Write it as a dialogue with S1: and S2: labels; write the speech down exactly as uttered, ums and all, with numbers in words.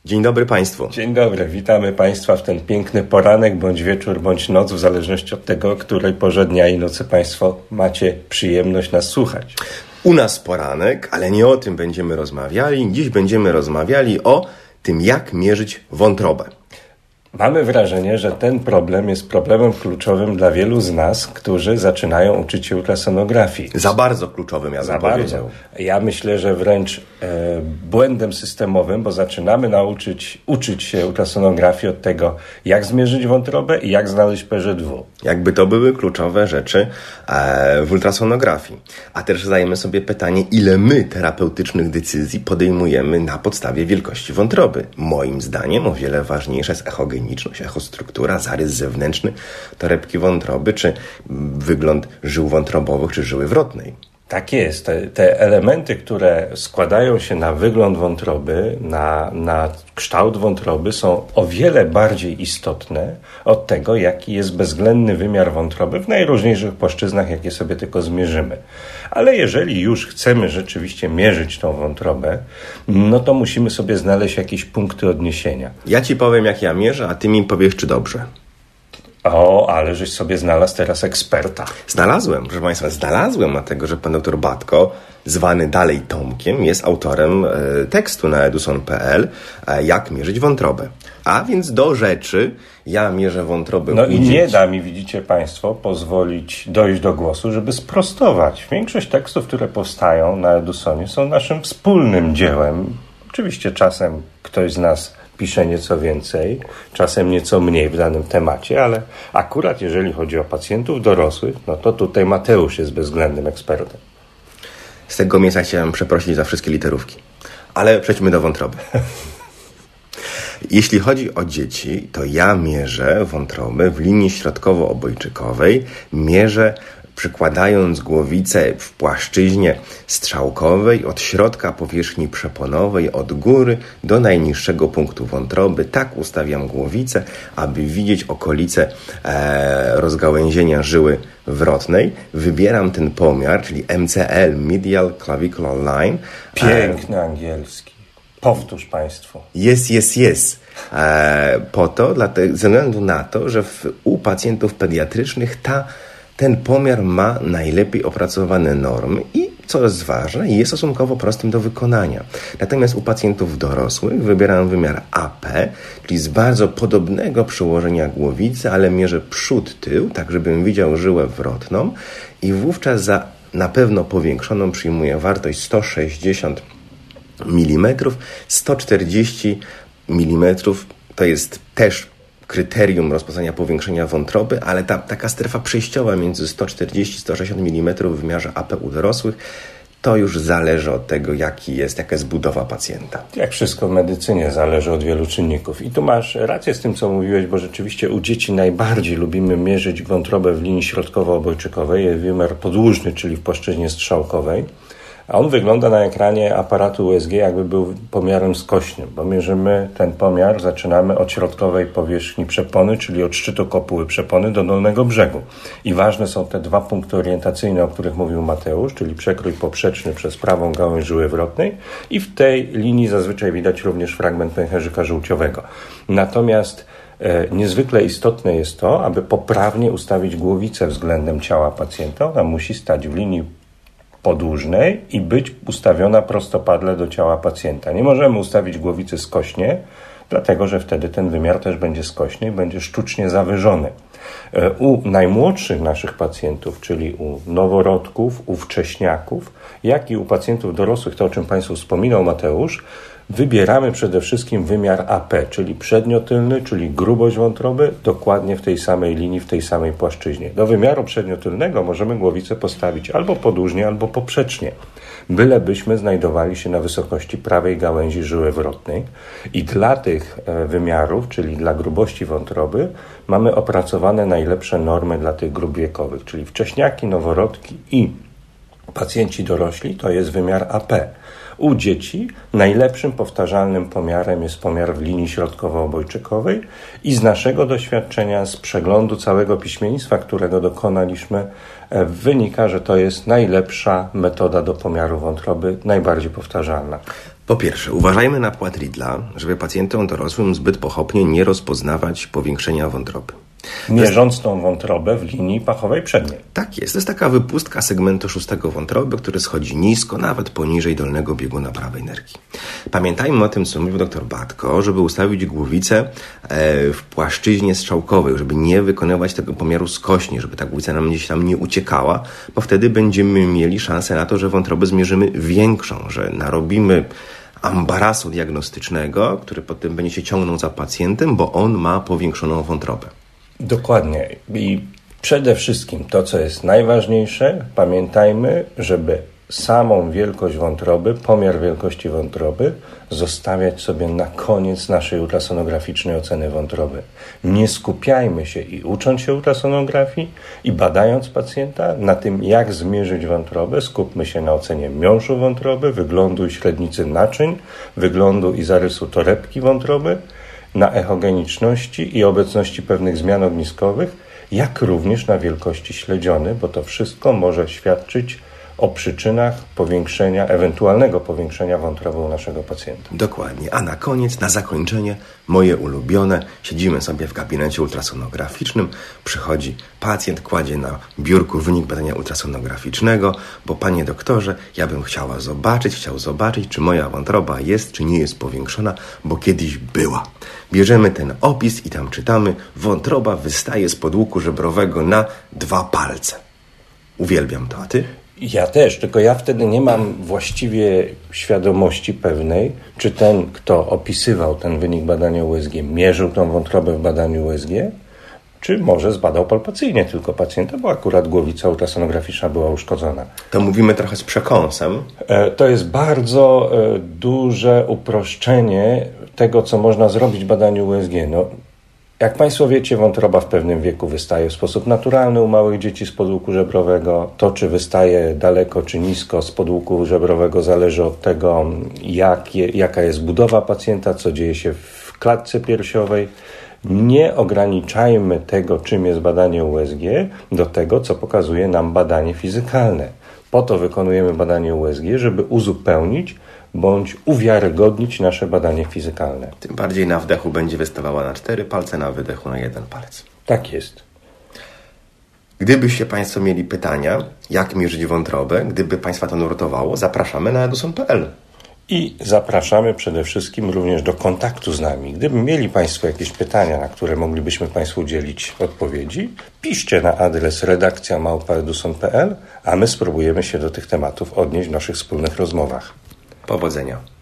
S1: Dzień dobry Państwu.
S2: Dzień dobry, witamy Państwa w ten piękny poranek, bądź wieczór, bądź noc, w zależności od tego, o której porze dnia i nocy Państwo macie przyjemność nas słuchać.
S1: U nas poranek, ale nie o tym będziemy rozmawiali. Dziś będziemy rozmawiali o tym, jak mierzyć wątrobę.
S2: Mamy wrażenie, że ten problem jest problemem kluczowym dla wielu z nas, którzy zaczynają uczyć się ultrasonografii.
S1: Za bardzo kluczowym, ja bym powiedział.
S2: Ja myślę, że wręcz e, błędem systemowym, bo zaczynamy nauczyć, uczyć się ultrasonografii od tego, jak zmierzyć wątrobę i jak znaleźć P Z W.
S1: Jakby to były kluczowe rzeczy e, w ultrasonografii. A też zadajemy sobie pytanie, ile my terapeutycznych decyzji podejmujemy na podstawie wielkości wątroby. Moim zdaniem o wiele ważniejsza jest echogeniczność, echostruktura, zarys zewnętrzny torebki wątroby, czy wygląd żył wątrobowych, czy żyły wrotnej.
S2: Tak jest. Te, te elementy, które składają się na wygląd wątroby, na, na kształt wątroby, są o wiele bardziej istotne od tego, jaki jest bezwzględny wymiar wątroby w najróżniejszych płaszczyznach, jakie sobie tylko zmierzymy. Ale jeżeli już chcemy rzeczywiście mierzyć tą wątrobę, no to musimy sobie znaleźć jakieś punkty odniesienia.
S1: Ja Ci powiem, jak ja mierzę, a Ty mi powiesz, czy dobrze.
S2: O, ale żeś sobie znalazł teraz eksperta.
S1: Znalazłem, proszę Państwa, znalazłem, dlatego że pan doktor Batko, zwany dalej Tomkiem, jest autorem e, tekstu na edusson kropka p l, e, jak mierzyć wątrobę. A więc do rzeczy, ja mierzę wątrobę.
S2: No i nie da mi, widzicie Państwo, pozwolić dojść do głosu, żeby sprostować. Większość tekstów, które powstają na Edussonie, są naszym wspólnym dziełem. Oczywiście czasem ktoś z nas pisze nieco więcej, czasem nieco mniej w danym temacie, ale akurat jeżeli chodzi o pacjentów dorosłych, no to tutaj Mateusz jest bezwzględnym ekspertem.
S1: Z tego miejsca chciałem przeprosić za wszystkie literówki. Ale przejdźmy do wątroby. Jeśli chodzi o dzieci, to ja mierzę wątrobę w linii środkowo-obojczykowej, mierzę przykładając głowicę w płaszczyźnie strzałkowej od środka powierzchni przeponowej, od góry do najniższego punktu wątroby. Tak ustawiam głowicę, aby widzieć okolice e, rozgałęzienia żyły wrotnej. Wybieram ten pomiar, czyli M C L, Medial Clavicular Line.
S2: Piękny e, angielski. Powtórz Państwu.
S1: Jest, jest, jest. E, po to, dlatego, ze względu na to, że w, u pacjentów pediatrycznych ta ten pomiar ma najlepiej opracowane normy i, co jest ważne, jest stosunkowo prostym do wykonania. Natomiast u pacjentów dorosłych wybieram wymiar A P, czyli z bardzo podobnego przełożenia głowicy, ale mierzę przód, tył, tak żebym widział żyłę wrotną i wówczas za na pewno powiększoną przyjmuję wartość sto sześćdziesiąt milimetrów, sto czterdzieści milimetrów to jest też kryterium rozpoznania powiększenia wątroby, ale ta taka strefa przejściowa między sto czterdzieści a sto sześćdziesiąt milimetrów w wymiarze A P u dorosłych, to już zależy od tego, jaki jest, jaka jest budowa pacjenta.
S2: Jak wszystko w medycynie zależy od wielu czynników. I tu masz rację z tym, co mówiłeś, bo rzeczywiście u dzieci najbardziej lubimy mierzyć wątrobę w linii środkowo-obojczykowej, jest wymiar podłużny, czyli w płaszczyźnie strzałkowej. A on wygląda na ekranie aparatu U S G, jakby był pomiarem skośnym, bo mierzymy ten pomiar, zaczynamy od środkowej powierzchni przepony, czyli od szczytu kopuły przepony do dolnego brzegu. I ważne są te dwa punkty orientacyjne, o których mówił Mateusz, czyli przekrój poprzeczny przez prawą gałąź żyły wrotnej i w tej linii zazwyczaj widać również fragment pęcherzyka żółciowego. Natomiast e, niezwykle istotne jest to, aby poprawnie ustawić głowicę względem ciała pacjenta. Ona musi stać w linii podłużnej i być ustawiona prostopadle do ciała pacjenta. Nie możemy ustawić głowicy skośnie, dlatego że wtedy ten wymiar też będzie skośny i będzie sztucznie zawyżony. U najmłodszych naszych pacjentów, czyli u noworodków, u wcześniaków, jak i u pacjentów dorosłych, to o czym Państwu wspominał Mateusz, wybieramy przede wszystkim wymiar A P, czyli przedniotylny, czyli grubość wątroby, dokładnie w tej samej linii, w tej samej płaszczyźnie. Do wymiaru przedniotylnego możemy głowicę postawić albo podłużnie, albo poprzecznie, bylebyśmy znajdowali się na wysokości prawej gałęzi żyły wrotnej. I dla tych wymiarów, czyli dla grubości wątroby, mamy opracowane najlepsze normy dla tych grup wiekowych, czyli wcześniaki, noworodki i pacjenci dorośli, to jest wymiar A P. U dzieci najlepszym powtarzalnym pomiarem jest pomiar w linii środkowo-obojczykowej i z naszego doświadczenia, z przeglądu całego piśmiennictwa, którego dokonaliśmy, wynika, że to jest najlepsza metoda do pomiaru wątroby, najbardziej powtarzalna.
S1: Po pierwsze, uważajmy na płat Riedla, żeby pacjentom dorosłym zbyt pochopnie nie rozpoznawać powiększenia wątroby.
S2: Mierząc tą wątrobę w linii pachowej przedniej.
S1: Tak jest. To jest taka wypustka segmentu szóstego wątroby, który schodzi nisko, nawet poniżej dolnego bieguna prawej nerki. Pamiętajmy o tym, co mówił dr Batko, żeby ustawić głowicę w płaszczyźnie strzałkowej, żeby nie wykonywać tego pomiaru skośnie, żeby ta głowica nam gdzieś tam nie uciekała, bo wtedy będziemy mieli szansę na to, że wątrobę zmierzymy większą, że narobimy ambarasu diagnostycznego, który potem będzie się ciągnął za pacjentem, bo on ma powiększoną wątrobę.
S2: Dokładnie. I przede wszystkim to, co jest najważniejsze, pamiętajmy, żeby samą wielkość wątroby, pomiar wielkości wątroby zostawiać sobie na koniec naszej ultrasonograficznej oceny wątroby. Nie skupiajmy się i ucząc się ultrasonografii i badając pacjenta na tym, jak zmierzyć wątrobę, skupmy się na ocenie miąższu wątroby, wyglądu i średnicy naczyń, wyglądu i zarysu torebki wątroby, na echogeniczności i obecności pewnych zmian ogniskowych, jak również na wielkości śledziony, bo to wszystko może świadczyć o przyczynach powiększenia, ewentualnego powiększenia wątroby u naszego pacjenta.
S1: Dokładnie. A na koniec, na zakończenie, moje ulubione, siedzimy sobie w gabinecie ultrasonograficznym, przychodzi pacjent, kładzie na biurku wynik badania ultrasonograficznego, bo panie doktorze, ja bym chciała zobaczyć, chciał zobaczyć, czy moja wątroba jest, czy nie jest powiększona, bo kiedyś była. Bierzemy ten opis i tam czytamy, wątroba wystaje spod łuku żebrowego na dwa palce. Uwielbiam to, a ty?
S2: Ja też, tylko ja wtedy nie mam właściwie świadomości pewnej, czy ten, kto opisywał ten wynik badania U S G, mierzył tą wątrobę w badaniu U S G, czy może zbadał palpacyjnie tylko pacjenta, bo akurat głowica ultrasonograficzna była uszkodzona.
S1: To mówimy trochę z przekąsem.
S2: To jest bardzo duże uproszczenie tego, co można zrobić w badaniu U S G. No, jak Państwo wiecie, wątroba w pewnym wieku wystaje w sposób naturalny u małych dzieci spod łuku żebrowego. To, czy wystaje daleko, czy nisko spod łuku żebrowego, zależy od tego, jak je, jaka jest budowa pacjenta, co dzieje się w klatce piersiowej. Nie ograniczajmy tego, czym jest badanie U S G, do tego, co pokazuje nam badanie fizykalne. Po to wykonujemy badanie U S G, żeby uzupełnić bądź uwiarygodnić nasze badanie fizykalne.
S1: Tym bardziej na wdechu będzie wystawała na cztery palce, na wydechu na jeden palec.
S2: Tak jest.
S1: Gdybyście Państwo mieli pytania, jak mierzyć wątrobę, gdyby Państwa to nurtowało, zapraszamy na eduson kropka p l.
S2: I zapraszamy przede wszystkim również do kontaktu z nami. Gdyby mieli Państwo jakieś pytania, na które moglibyśmy Państwu udzielić odpowiedzi, piszcie na adres redakcja małpa eduson kropka p l, a my spróbujemy się do tych tematów odnieść w naszych wspólnych rozmowach.
S1: Powodzenia.